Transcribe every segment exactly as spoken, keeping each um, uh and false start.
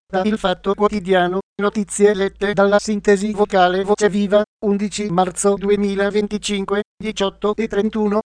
da Il Fatto Quotidiano, notizie lette dalla sintesi vocale Voce Viva, undici marzo duemilaventicinque, diciotto e trentuno.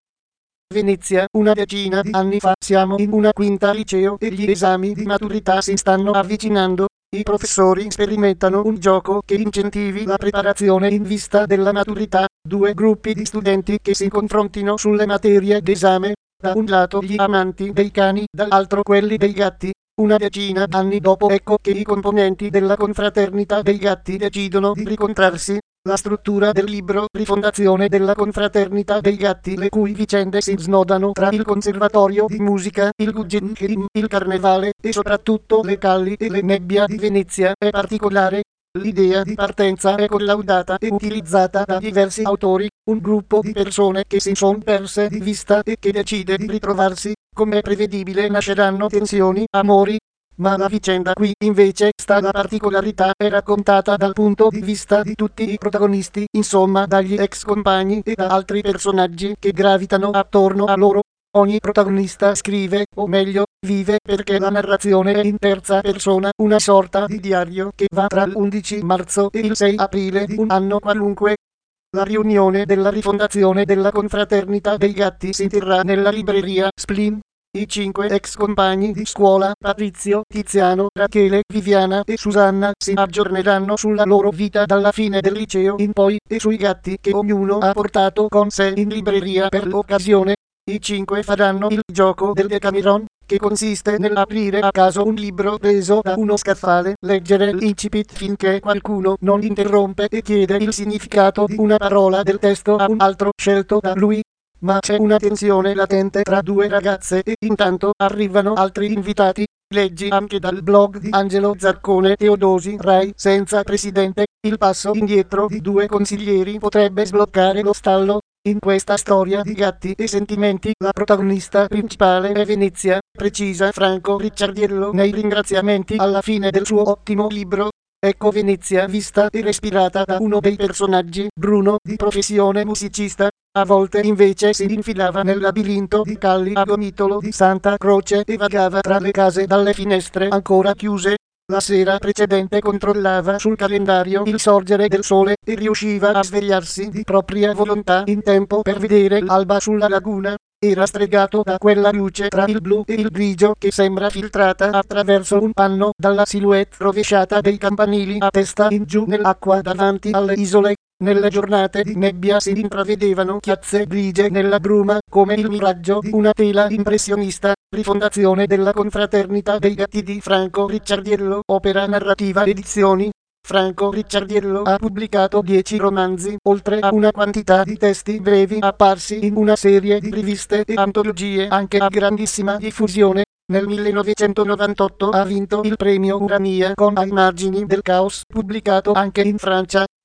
Venezia, una decina di anni fa siamo in una quinta liceo e gli esami di maturità si stanno avvicinando. I professori sperimentano un gioco che incentivi la preparazione in vista della maturità, due gruppi di studenti che si confrontino sulle materie d'esame, da un lato gli amanti dei cani, dall'altro quelli dei gatti. Una decina d'anni dopo ecco che i componenti della confraternita dei gatti decidono di ricontrarsi. La struttura del libro Rifondazione della confraternita dei gatti, le cui vicende si snodano tra il conservatorio di musica, il Guggenheim, il carnevale e soprattutto le calli e le nebbia di Venezia, è particolare. L'idea di partenza è collaudata e utilizzata da diversi autori, un gruppo di persone che si son perse di vista e che decide di ritrovarsi. Come è prevedibile nasceranno tensioni, amori. Ma la vicenda qui, invece, sta la particolarità, è raccontata dal punto di vista di tutti i protagonisti, insomma dagli ex compagni e da altri personaggi che gravitano attorno a loro. Ogni protagonista scrive, o meglio, vive, perché la narrazione è in terza persona, una sorta di diario che va tra l'undici marzo e il sei aprile di un anno qualunque. La riunione della rifondazione della confraternita dei gatti si terrà nella libreria Splin. I cinque ex compagni di scuola, Patrizio, Tiziano, Rachele, Viviana e Susanna, si aggiorneranno sulla loro vita dalla fine del liceo in poi e sui gatti che ognuno ha portato con sé in libreria per l'occasione. I cinque faranno il gioco del Decameron, che consiste nell'aprire a caso un libro preso da uno scaffale, leggere l'incipit finché qualcuno non interrompe e chiede il significato di una parola del testo a un altro scelto da lui. Ma c'è una tensione latente tra due ragazze e intanto arrivano altri invitati. Leggi anche dal blog di Angelo Zaccone Teodosi Rai senza presidente. Il passo indietro di due consiglieri potrebbe sbloccare lo stallo. In questa storia di gatti e sentimenti la protagonista principale è Venezia, precisa Franco Ricciardiello nei ringraziamenti alla fine del suo ottimo libro. Ecco Venezia vista e respirata da uno dei personaggi, Bruno, di professione musicista. A volte invece si infilava nel labirinto di calli a gomitolo di Santa Croce e vagava tra le case dalle finestre ancora chiuse. La sera precedente controllava sul calendario il sorgere del sole e riusciva a svegliarsi di propria volontà in tempo per vedere l'alba sulla laguna. Era stregato da quella luce tra il blu e il grigio che sembra filtrata attraverso un panno dalla silhouette rovesciata dei campanili a testa in giù nell'acqua davanti alle isole. Nelle giornate di nebbia si intravedevano chiazze grigie nella bruma, come il miraggio di una tela impressionista. Rifondazione della confraternita dei gatti di Franco Ricciardiello, Opera Narrativa Edizioni. Franco Ricciardiello ha pubblicato dieci romanzi, oltre a una quantità di testi brevi apparsi in una serie di riviste e antologie anche a grandissima diffusione. Nel millenovecentonovantotto ha vinto il premio Urania con Ai margini del caos, pubblicato anche in Francia.